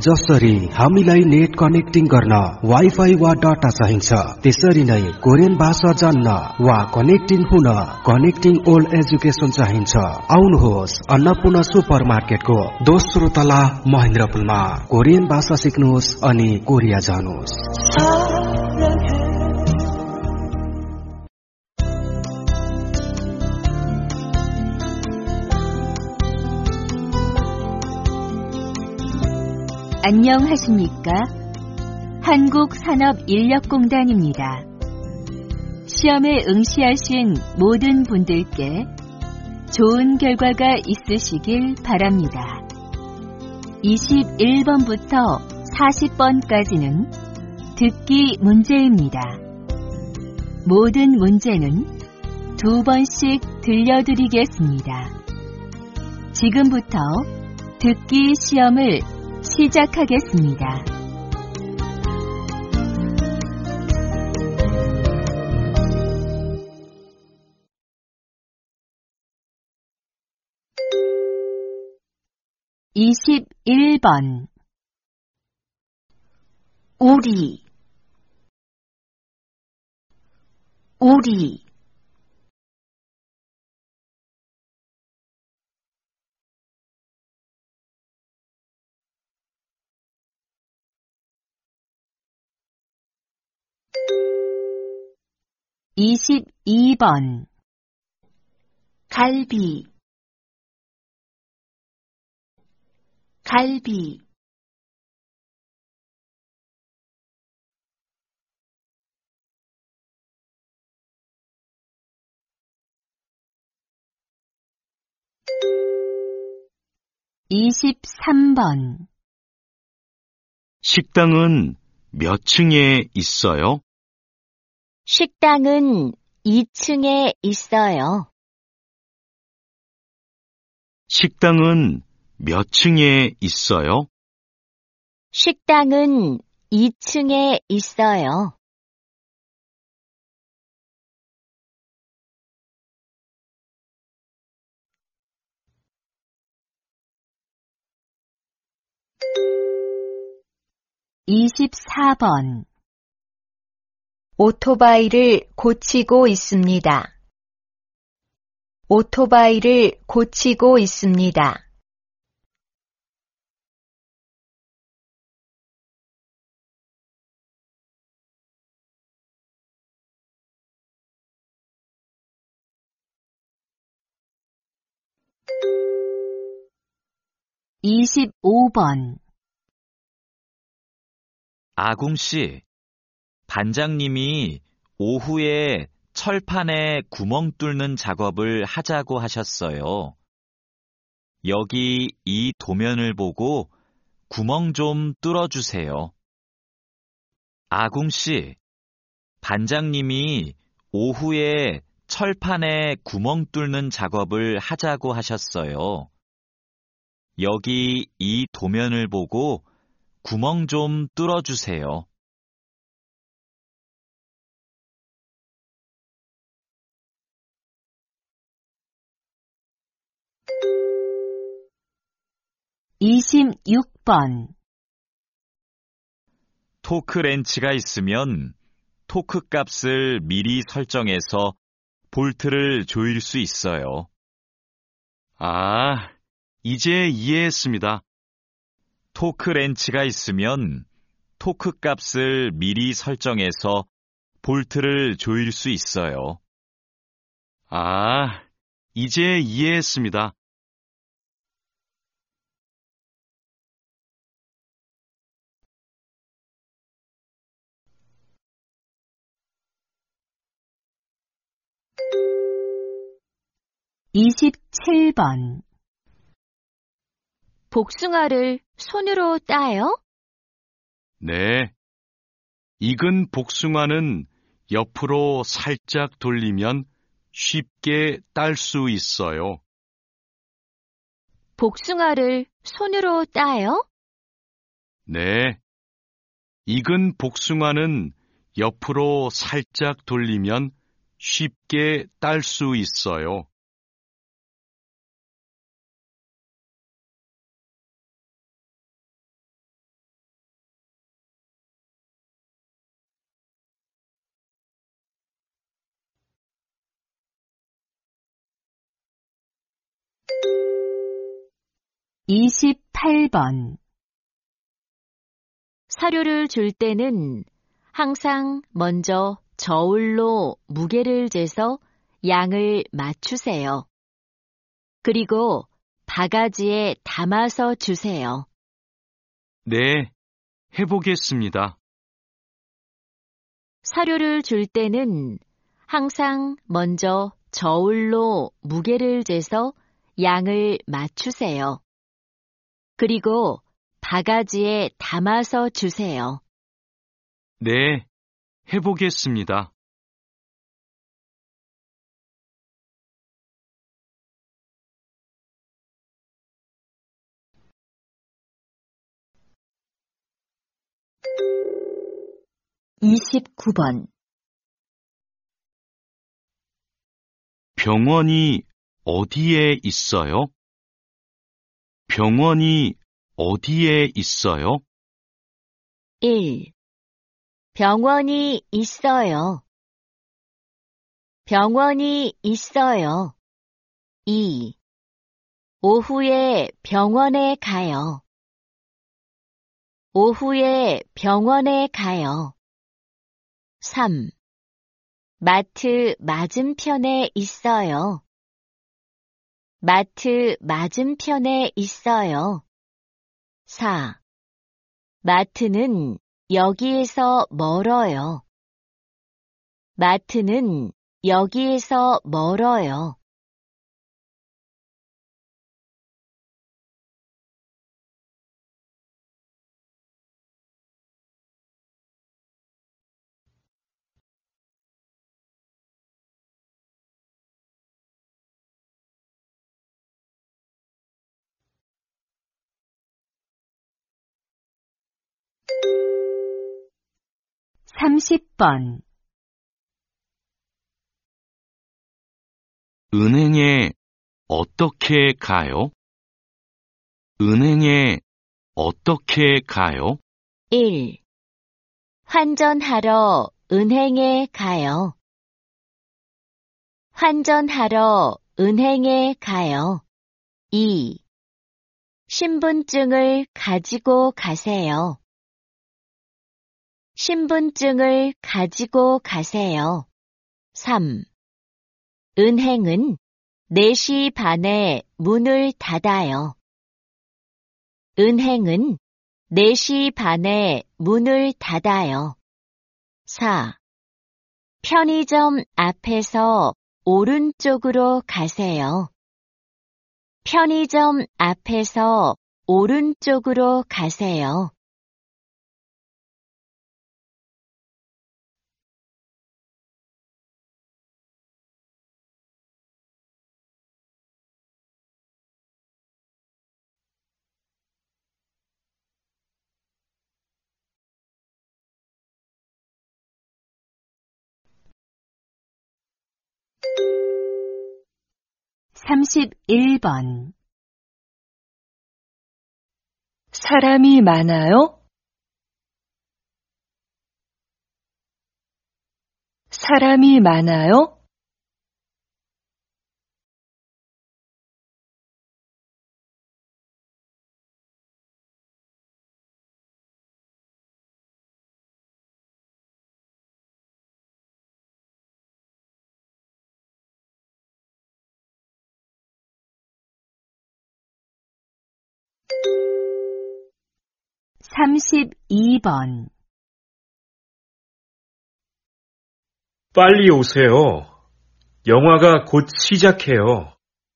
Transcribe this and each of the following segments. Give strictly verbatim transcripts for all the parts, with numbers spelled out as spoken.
जसरी हामीलाई net connecting गर्न वाइफाई वा डाटा चाहिन्छ, त्यसरी नै कोरियन भाषा जान्न वा कनेक्टिङ हुन कनेक्टिङ ओल्ड एजुकेसन चाहिन्छ। आउनुहोस् अन्नपूर्ण सुपर मार्केटको दोस्रो तला महेन्द्रपुलमा कोरियन भाषा सिक्नुहोस् अनि कोरिया जानुहोस्। 안녕하십니까? 한국산업인력공단입니다. 시험에 응시하신 모든 분들께 좋은 결과가 있으시길 바랍니다. 이십일 번부터 사십 번까지는 듣기 문제입니다. 모든 문제는 두 번씩 들려드리겠습니다. 지금부터 듣기 시험을 시작하겠습니다. 이십일 번 우리 우리 이십이 번 갈비 갈비 이십삼 번 식당은 몇 층에 있어요? 식당은 이 층에 있어요. 식당은 몇 층에 있어요? 식당은 이 층에 있어요. 이십사 번 오토바이를 고치고 있습니다. 오토바이를 고치고 있습니다. 이십오 번 아궁씨, 반장님이 오후에 철판에 구멍 뚫는 작업을 하자고 하셨어요. 여기 이 도면을 보고 구멍 좀 뚫어주세요. 아궁씨, 반장님이 오후에 철판에 구멍 뚫는 작업을 하자고 하셨어요. 여기 이 도면을 보고 구멍 좀 뚫어주세요. 이십육 번 토크렌치가 있으면 토크 값을 미리 설정해서 볼트를 조일 수 있어요. 아, 이제 이해했습니다. 토크렌치가 있으면 토크 값을 미리 설정해서 볼트를 조일 수 있어요. 아, 이제 이해했습니다. 이십칠 번 복숭아를 손으로 따요? 네. 익은 복숭아는 옆으로 살짝 돌리면 쉽게 딸 수 있어요. 복숭아를 손으로 따요? 네. 익은 복숭아는 옆으로 살짝 돌리면 쉽게 딸 수 있어요. 이십팔 번. 사료를 줄 때는 항상 먼저 저울로 무게를 재서 양을 맞추세요. 그리고 바가지에 담아서 주세요. 네, 해보겠습니다. 사료를 줄 때는 항상 먼저 저울로 무게를 재서 양을 맞추세요. 그리고 바가지에 담아서 주세요. 네, 해보겠습니다. 이십구 번. 병원이 어디에 있어요? 병원이 어디에 있어요? 일. 병원이 있어요. 병원이 있어요. 이. 오후에 병원에 가요. 오후에 병원에 가요. 삼. 마트 맞은편에 있어요. 마트 맞은편에 있어요. 사. 마트는 여기에서 멀어요. 마트는 여기에서 멀어요. 삼십 번. 은행에 어떻게 가요? 은행에 어떻게 가요? 일. 환전하러 은행에 가요. 환전하러 은행에 가요. 이. 신분증을 가지고 가세요. 신분증을 가지고 가세요. 삼. 은행은 네 시 반에 문을 닫아요. 은행은 네 시 반에 문을 닫아요. 사. 편의점 앞에서 오른쪽으로 가세요. 편의점 앞에서 오른쪽으로 가세요. 삼십일 번. 사람이 많아요? 사람이 많아요? 삼십이 번. 빨리 오세요. 영화가 곧 시작해요.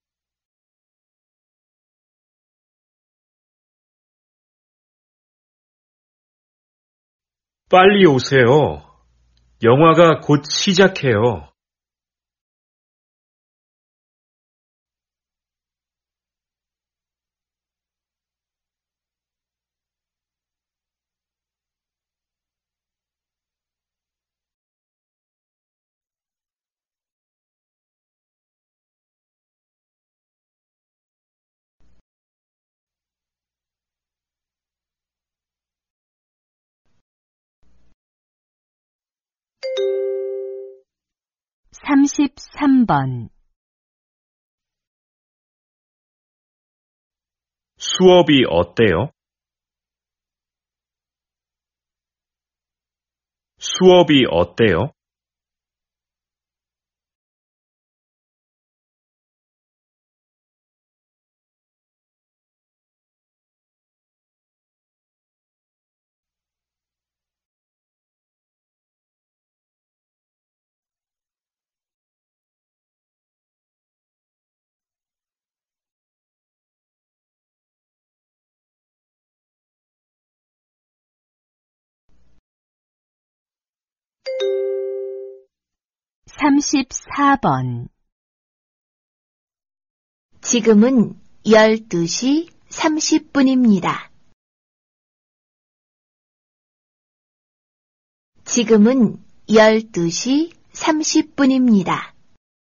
빨리 오세요. 영화가 곧 시작해요. 삼십삼 번. 수업이 어때요? 수업이 어때요? 삼십사 번. 지금은 열두 시 삼십 분입니다. 지금은 열두 시 삼십 분입니다.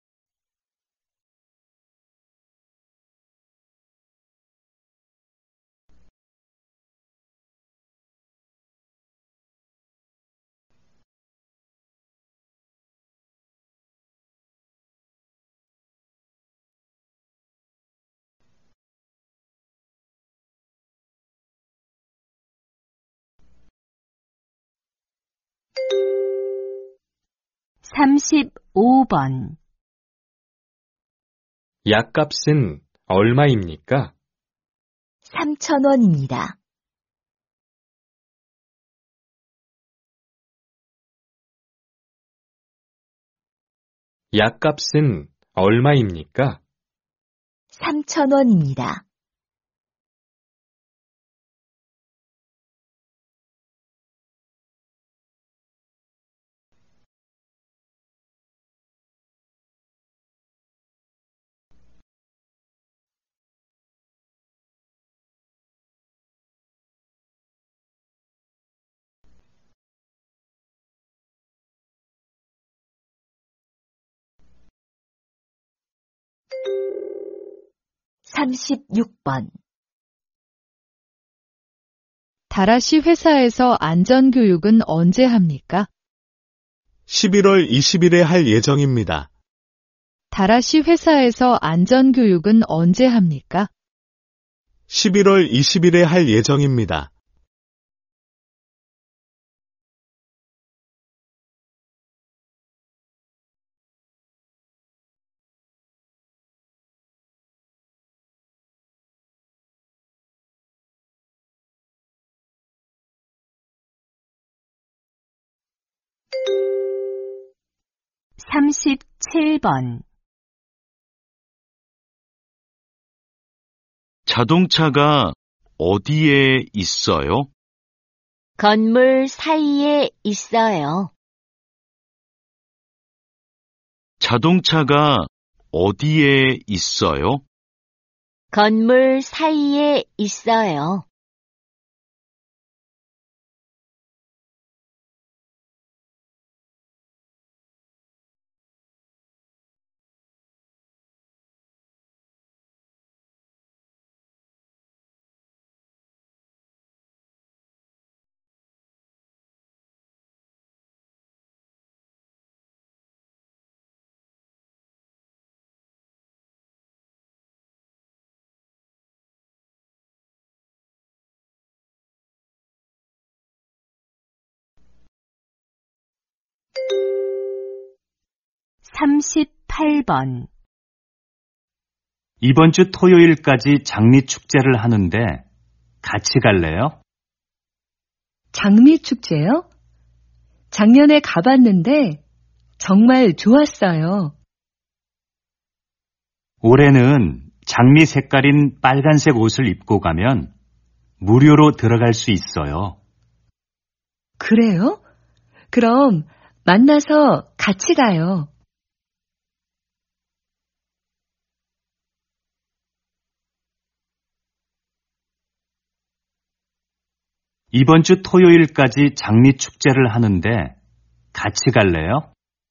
삼십오 번. 약값은 얼마입니까? 삼천 원입니다. 약값은 얼마입니까? 삼천 원입니다. 삼십육 번. 다라시 회사에서 안전교육은 언제 합니까? 십일월 이십일에 할 예정입니다. 다라시 회사에서 안전교육은 언제 합니까? 십일월 이십일에 할 예정입니다. 삼십칠 번. 자동차가 어디에 있어요? 건물 사이에 있어요. 자동차가 어디에 있어요? 건물 사이에 있어요. 삼십팔 번. 이번 주 토요일까지 장미축제를 하는데 같이 갈래요? 장미축제요? 작년에 가봤는데 정말 좋았어요. 올해는 장미 색깔인 빨간색 옷을 입고 가면 무료로 들어갈 수 있어요. 그래요? 그럼 만나서 같이 가요. 이번 주 토요일까지 장미축제를 하는데 같이 갈래요?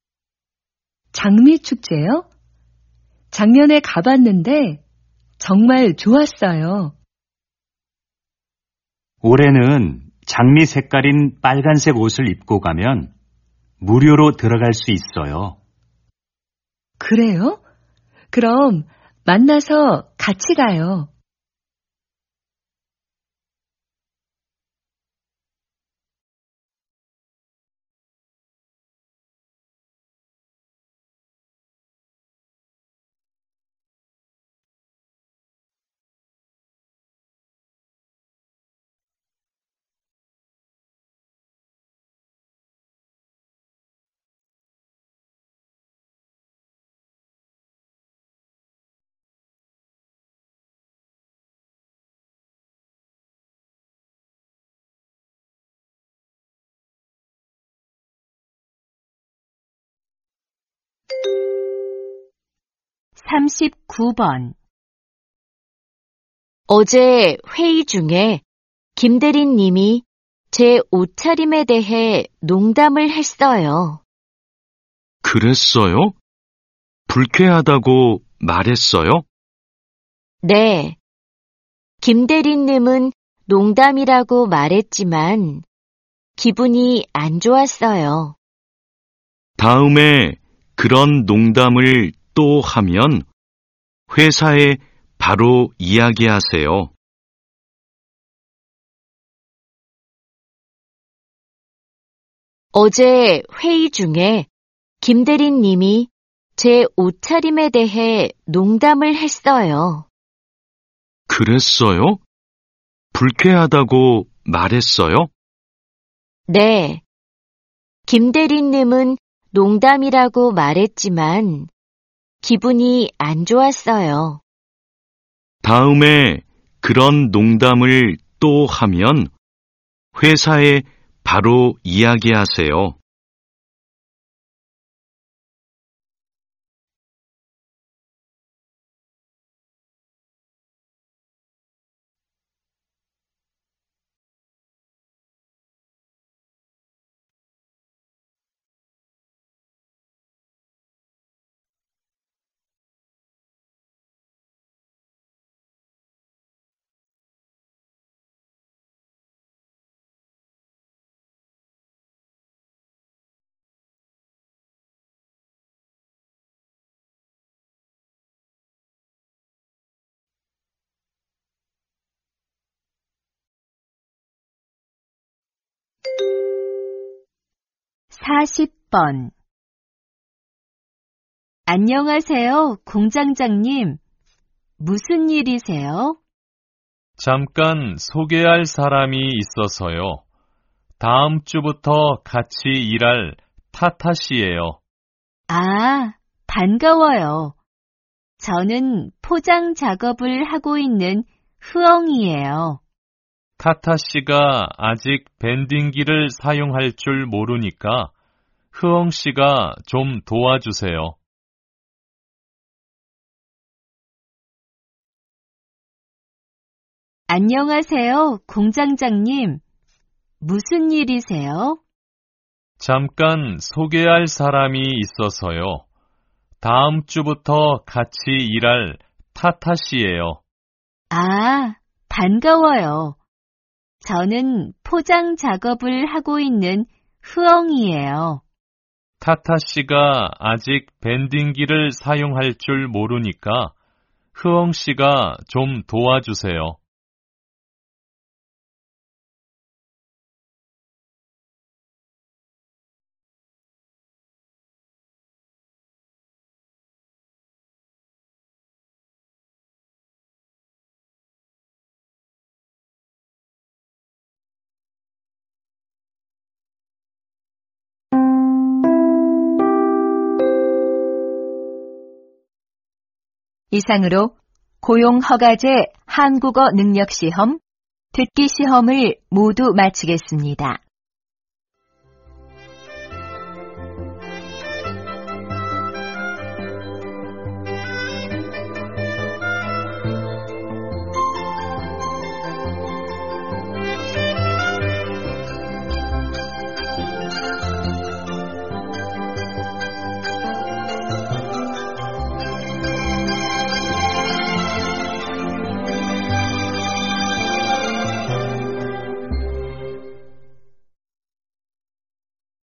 장미축제요? 작년에 가봤는데 정말 좋았어요. 올해는 장미 색깔인 빨간색 옷을 입고 가면 무료로 들어갈 수 있어요. 그래요? 그럼 만나서 같이 가요. 삼십구 번. 어제 회의 중에 김 대리님이 제 옷차림에 대해 농담을 했어요. 그랬어요? 불쾌하다고 말했어요? 네. 김 대리님은 농담이라고 말했지만 기분이 안 좋았어요. 다음에 그런 농담을 또 하면 회사에 바로 이야기하세요. 어제 회의 중에 김 대리님이 제 옷차림에 대해 농담을 했어요. 그랬어요? 불쾌하다고 말했어요? 네. 김 대리님은 농담이라고 말했지만 기분이 안 좋았어요. 다음에 그런 농담을 또 하면 회사에 바로 이야기하세요. 사십 번. 안녕하세요, 공장장님. 무슨 일이세요? 잠깐 소개할 사람이 있어서요. 다음 주부터 같이 일할 타타 씨예요. 아, 반가워요. 저는 포장 작업을 하고 있는 흐엉이에요. 타타 씨가 아직 밴딩기를 사용할 줄 모르니까 흐엉 씨가 좀 도와주세요. 안녕하세요, 공장장님. 무슨 일이세요? 잠깐 소개할 사람이 있어서요. 다음 주부터 같이 일할 타타 씨예요. 아, 반가워요. 저는 포장 작업을 하고 있는 흐엉이에요. 타타 씨가 아직 밴딩기를 사용할 줄 모르니까 흐엉 씨가 좀 도와주세요. 이상으로 고용허가제 한국어 능력시험, 듣기 시험을 모두 마치겠습니다.